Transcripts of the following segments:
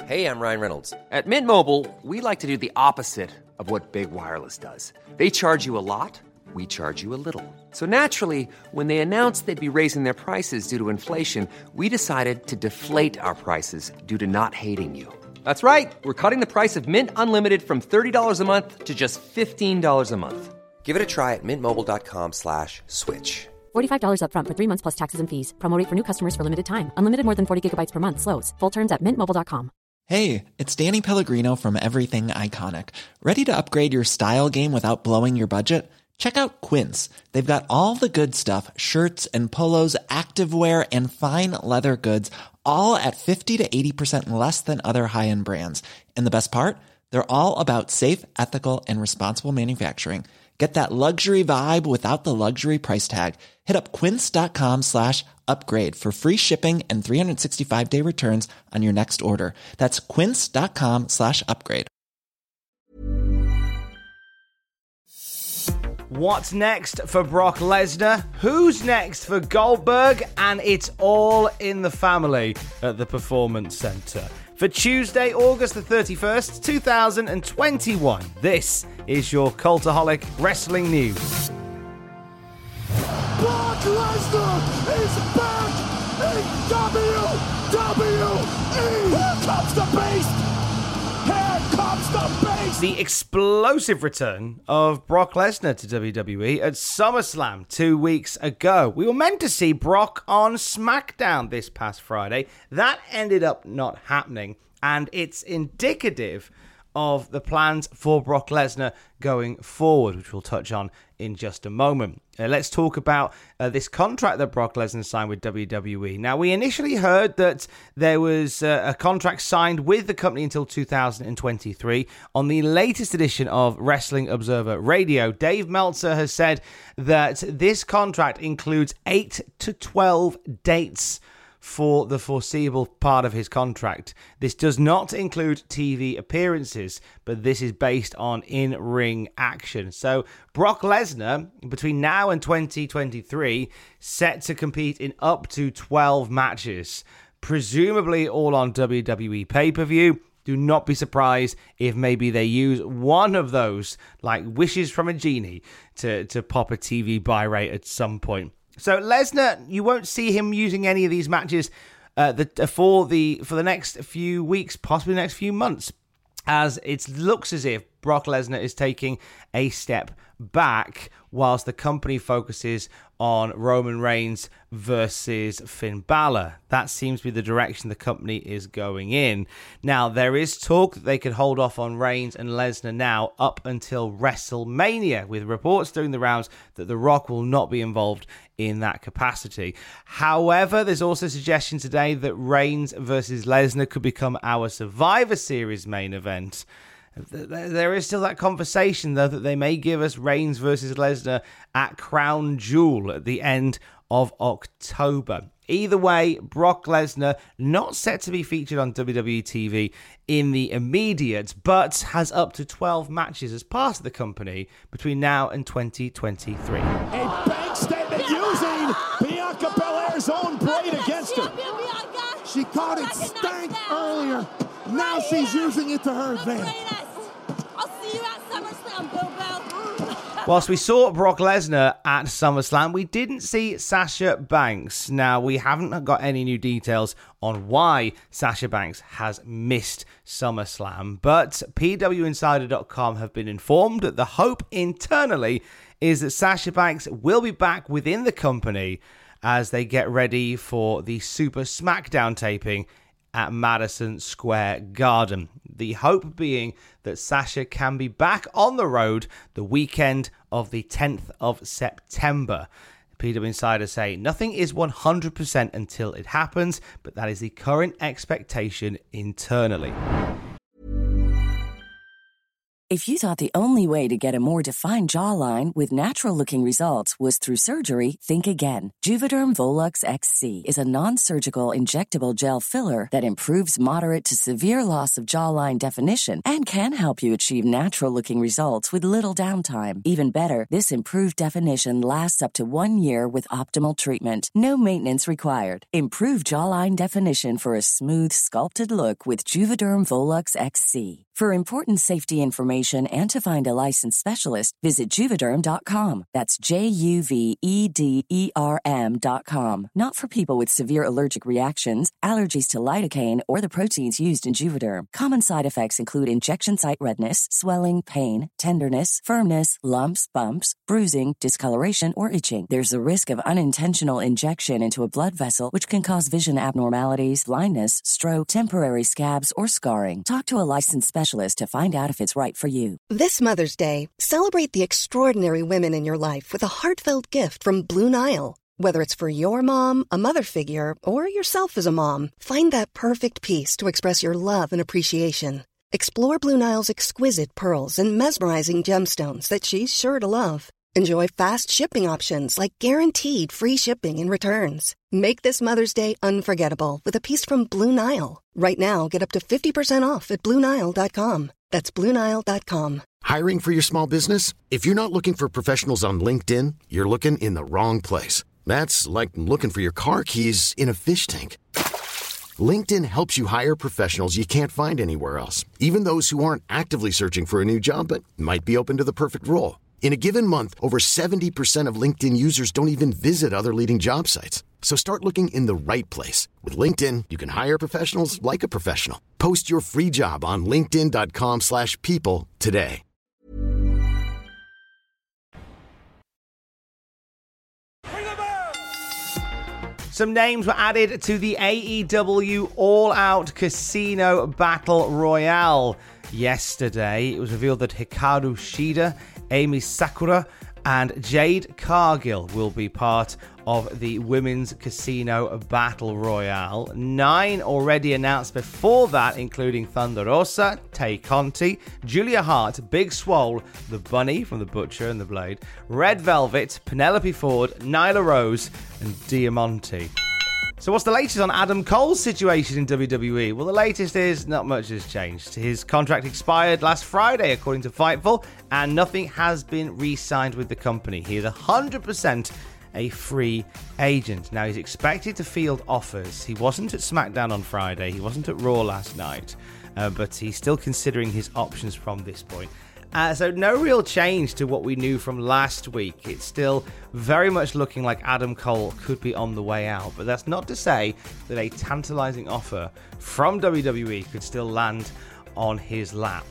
Hey, I'm Ryan Reynolds. At Mint Mobile, we like to do the opposite of what Big Wireless does. They charge you a lot, we charge you a little. So naturally, when they announced they'd be raising their prices due to inflation, we decided to deflate our prices due to not hating you. That's right. We're cutting the price of Mint Unlimited from $30 a month to just $15 a month. Give it a try at mintmobile.com/switch. $45 up front for 3 months plus taxes and fees. Promo rate for new customers for limited time. Unlimited more than 40 gigabytes per month. Slows full terms at mintmobile.com. Hey, it's Danny Pellegrino from Everything Iconic. Ready to upgrade your style game without blowing your budget? Check out Quince. They've got all the good stuff, shirts and polos, activewear, and fine leather goods, all at 50 to 80% less than other high-end brands. And the best part? They're all about safe, ethical, and responsible manufacturing. Get that luxury vibe without the luxury price tag. Hit up quince.com/upgrade for free shipping and 365-day returns on your next order. That's quince.com/upgrade. What's next for Brock Lesnar? Who's next for Goldberg? And it's all in the family at the Performance Center. For Tuesday, August the 31st, 2021, this is your Cultaholic Wrestling News. Brock Lesnar is back in WWE! Here comes the beast! Here comes the beast! The explosive return of Brock Lesnar to WWE at SummerSlam 2 weeks ago. We were meant to see Brock on SmackDown this past Friday. That ended up not happening, and it's indicative of the plans for Brock Lesnar going forward, which we'll touch on in just a moment. Let's talk about this contract that Brock Lesnar signed with WWE. Now, we initially heard that there was a contract signed with the company until 2023. On the latest edition of Wrestling Observer Radio, Dave Meltzer has said that this contract includes 8 to 12 dates for the foreseeable part of his contract. This does not include TV appearances, but this is based on in-ring action. So Brock Lesnar, between now and 2023, set to compete in up to 12 matches, presumably all on WWE pay-per-view. Do not be surprised if maybe they use one of those, like wishes from a genie, to pop a TV buy rate at some point. So Lesnar, you won't see him using any of these matches for the next few weeks, possibly the next few months, as it looks as if Brock Lesnar is taking a step back whilst the company focuses on Roman Reigns versus Finn Balor. That seems to be the direction the company is going in. Now, there is talk that they could hold off on Reigns and Lesnar now up until WrestleMania, with reports doing the rounds that The Rock will not be involved in that capacity. However, there's also suggestion today that Reigns versus Lesnar could become our Survivor Series main event. There is still that conversation, though, that they may give us Reigns versus Lesnar at Crown Jewel at the end of October. Either way, Brock Lesnar not set to be featured on WWE TV in the immediate, but has up to 12 matches as part of the company between now and 2023. A bank statement using Bianca Belair's own blade against her. She caught it stank earlier. Now she's using it to her advantage. I'll see you at SummerSlam, Bilbo. Whilst we saw Brock Lesnar at SummerSlam, we didn't see Sasha Banks. Now, we haven't got any new details on why Sasha Banks has missed SummerSlam, but PWInsider.com have been informed that the hope internally is that Sasha Banks will be back within the company as they get ready for the Super SmackDown taping at Madison Square Garden. The hope being that Sasha can be back on the road the weekend of the 10th of September. PW Insider say nothing is 100% until it happens, but that is the current expectation internally. If you thought the only way to get a more defined jawline with natural-looking results was through surgery, think again. Juvederm Volux XC is a non-surgical injectable gel filler that improves moderate to severe loss of jawline definition and can help you achieve natural-looking results with little downtime. Even better, this improved definition lasts up to 1 year with optimal treatment. No maintenance required. Improve jawline definition for a smooth, sculpted look with Juvederm Volux XC. For important safety information and to find a licensed specialist, visit Juvederm.com. That's JUVEDERM.com. Not for people with severe allergic reactions, allergies to lidocaine, or the proteins used in Juvederm. Common side effects include injection site redness, swelling, pain, tenderness, firmness, lumps, bumps, bruising, discoloration, or itching. There's a risk of unintentional injection into a blood vessel, which can cause vision abnormalities, blindness, stroke, temporary scabs, or scarring. Talk to a licensed specialist to find out if it's right for you. This Mother's Day, celebrate the extraordinary women in your life with a heartfelt gift from Blue Nile. Whether it's for your mom, a mother figure, or yourself as a mom, find that perfect piece to express your love and appreciation. Explore Blue Nile's exquisite pearls and mesmerizing gemstones that she's sure to love. Enjoy fast shipping options like guaranteed free shipping and returns. Make this Mother's Day unforgettable with a piece from Blue Nile. Right now, get up to 50% off at BlueNile.com. That's BlueNile.com. Hiring for your small business? If you're not looking for professionals on LinkedIn, you're looking in the wrong place. That's like looking for your car keys in a fish tank. LinkedIn helps you hire professionals you can't find anywhere else, even those who aren't actively searching for a new job but might be open to the perfect role. In a given month, over 70% of LinkedIn users don't even visit other leading job sites. So start looking in the right place. With LinkedIn, you can hire professionals like a professional. Post your free job on linkedin.com/people today. Some names were added to the AEW All Out Casino Battle Royale yesterday. It was revealed that Hikaru Shida, Amy Sakura, and Jade Cargill will be part of the Women's Casino Battle Royale. 9 already announced before that, including Thunder Rosa, Tay Conti, Julia Hart, Big Swole, The Bunny from The Butcher and the Blade, Red Velvet, Penelope Ford, Nyla Rose, and Diamante. So what's the latest on Adam Cole's situation in WWE? Well, the latest is not much has changed. His contract expired last Friday, according to Fightful, and nothing has been re-signed with the company. He is 100% a free agent. Now, he's expected to field offers. He wasn't at SmackDown on Friday. He wasn't at Raw last night, but he's still considering his options from this point. So no real change to what we knew from last week. It's still very much looking like Adam Cole could be on the way out. But that's not to say that a tantalizing offer from WWE could still land on his lap.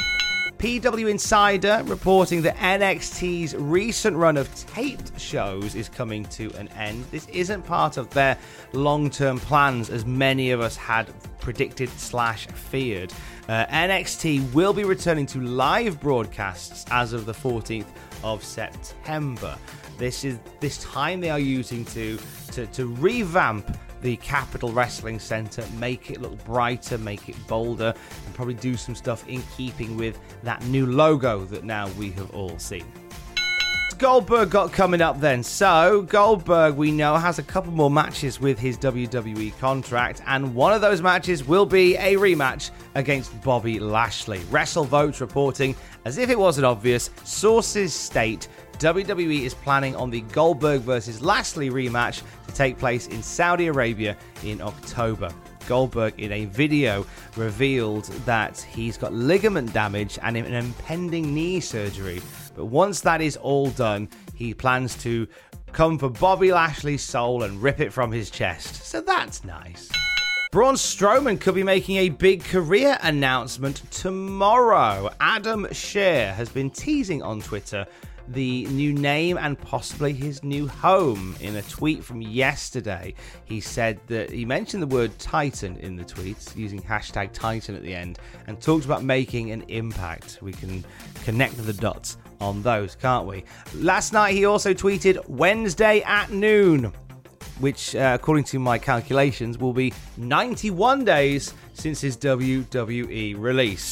PW Insider reporting that NXT's recent run of taped shows is coming to an end. This isn't part of their long-term plans, as many of us had predicted/feared. NXT will be returning to live broadcasts as of the 14th of September. This time they are using to revamp the Capitol Wrestling Center, make it look brighter, make it bolder, and probably do some stuff in keeping with that new logo that now we have all seen. Goldberg got coming up then. So Goldberg, we know, has a couple more matches with his WWE contract, and one of those matches will be a rematch against Bobby Lashley. WrestleVote reporting, as if it wasn't obvious, sources state WWE is planning on the Goldberg versus Lashley rematch to take place in Saudi Arabia in October. Goldberg, in a video, revealed that he's got ligament damage and an impending knee surgery. But once that is all done, he plans to come for Bobby Lashley's soul and rip it from his chest. So that's nice. Braun Strowman could be making a big career announcement tomorrow. Adam Scherr has been teasing on Twitter the new name and possibly his new home. In a tweet from yesterday, he said that he mentioned the word Titan in the tweet, using hashtag Titan at the end, and talked about making an impact. We can connect the dots on those, can't we? Last night he also tweeted Wednesday at noon, which according to my calculations will be 91 days since his WWE release.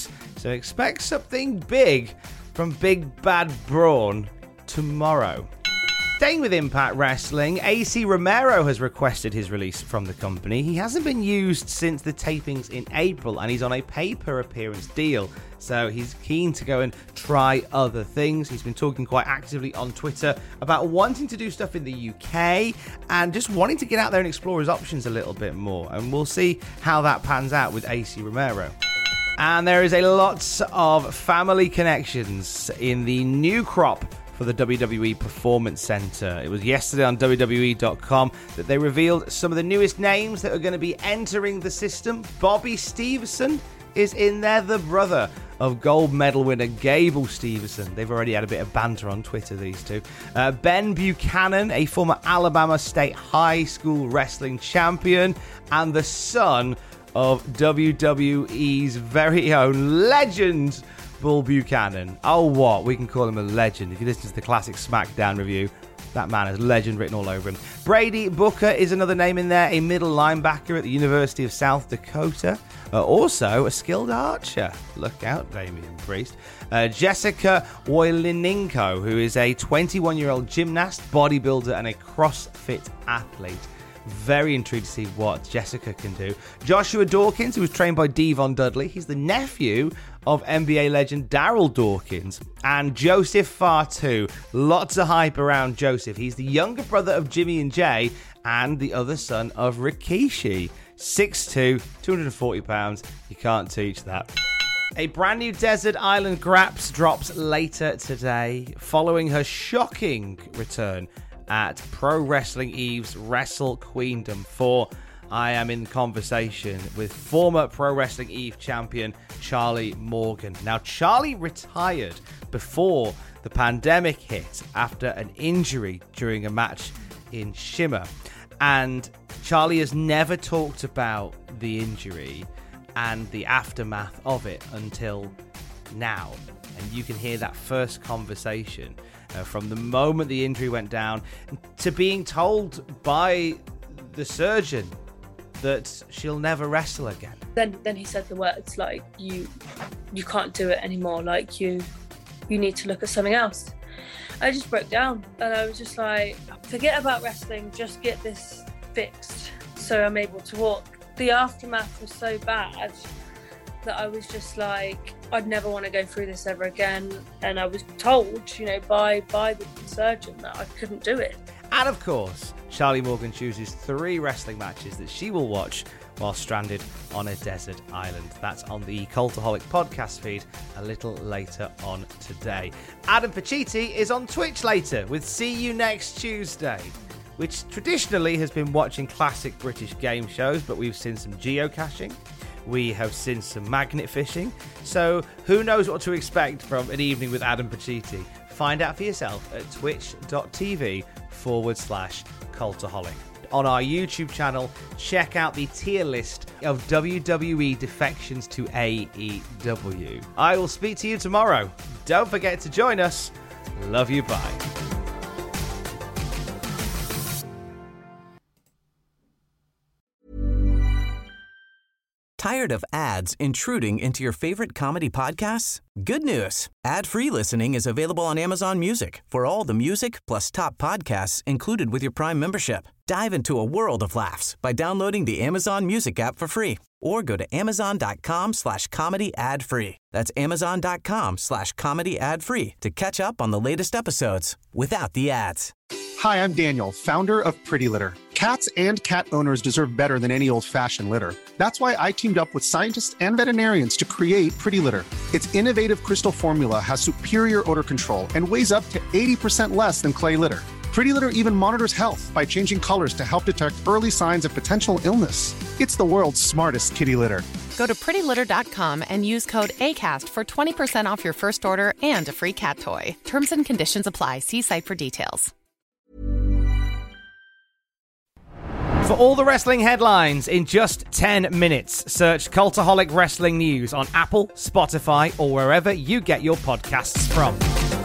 So expect something big from Big Bad Braun tomorrow. Staying with Impact Wrestling, AC Romero has requested his release from the company. He hasn't been used since the tapings in April, and he's on a pay-per-appearance deal. So he's keen to go and try other things. He's been talking quite actively on Twitter about wanting to do stuff in the UK and just wanting to get out there and explore his options a little bit more. And we'll see how that pans out with AC Romero. And there is a lot of family connections in the new crop for the WWE Performance Center. It was yesterday on WWE.com that they revealed some of the newest names that are going to be entering the system. Bobby Stevenson is in there, the brother of gold medal winner Gable Stevenson. They've already had a bit of banter on Twitter, these two. Ben Buchanan, a former Alabama State High School wrestling champion, and the son of WWE's very own legend, Bull Buchanan. Oh, what? We can call him a legend. If you listen to the classic SmackDown review, that man has legend written all over him. Brady Booker is another name in there, a middle linebacker at the University of South Dakota. Also, a skilled archer. Look out, Damian Priest. Jessica Woylinenko, who is a 21-year-old gymnast, bodybuilder, and a CrossFit athlete. Very intrigued to see what Jessica can do. Joshua Dawkins, who was trained by Devon Dudley. He's the nephew of NBA legend Daryl Dawkins. And Joseph Fatu. Lots of hype around Joseph. He's the younger brother of Jimmy and Jay and the other son of Rikishi. 6'2", 240 pounds. You can't teach that. A brand new Desert Island Graps drops later today, following her shocking return at Pro Wrestling Eve's Wrestle Queendom 4. I am in conversation with former Pro Wrestling Eve champion Charlie Morgan. Now, Charlie retired before the pandemic hit after an injury during a match in Shimmer. And Charlie has never talked about the injury and the aftermath of it until now. And you can hear that first conversation from the moment the injury went down to being told by the surgeon that she'll never wrestle again. Then he said the words like, you can't do it anymore, like you need to look at something else. I just broke down and I was just like, forget about wrestling, just get this fixed so I'm able to walk. The aftermath was so bad that I was just like, I'd never want to go through this ever again. And I was told, by the surgeon that I couldn't do it. And of course, Charlie Morgan chooses 3 wrestling matches that she will watch while stranded on a desert island. That's on the Cultaholic podcast feed a little later on today. Adam Pacitti is on Twitch later with See You Next Tuesday, which traditionally has been watching classic British game shows, but we've seen some geocaching. We have seen some magnet fishing. So who knows what to expect from an evening with Adam Pacitti? Find out for yourself at twitch.tv/Cultaholic. On our YouTube channel, check out the tier list of WWE defections to AEW. I will speak to you tomorrow. Don't forget to join us. Love you, bye. Tired of ads intruding into your favorite comedy podcasts? Good news. Ad-free listening is available on Amazon Music for all the music plus top podcasts included with your Prime membership. Dive into a world of laughs by downloading the Amazon Music app for free or go to amazon.com/comedy ad-free. That's amazon.com/comedy ad-free to catch up on the latest episodes without the ads. Hi, I'm Daniel, founder of Pretty Litter. Cats and cat owners deserve better than any old-fashioned litter. That's why I teamed up with scientists and veterinarians to create Pretty Litter. Its innovative crystal formula has superior odor control and weighs up to 80% less than clay litter. Pretty Litter even monitors health by changing colors to help detect early signs of potential illness. It's the world's smartest kitty litter. Go to prettylitter.com and use code ACAST for 20% off your first order and a free cat toy. Terms and conditions apply. See site for details. For all the wrestling headlines in just 10 minutes, search Cultaholic Wrestling News on Apple, Spotify, or wherever you get your podcasts from.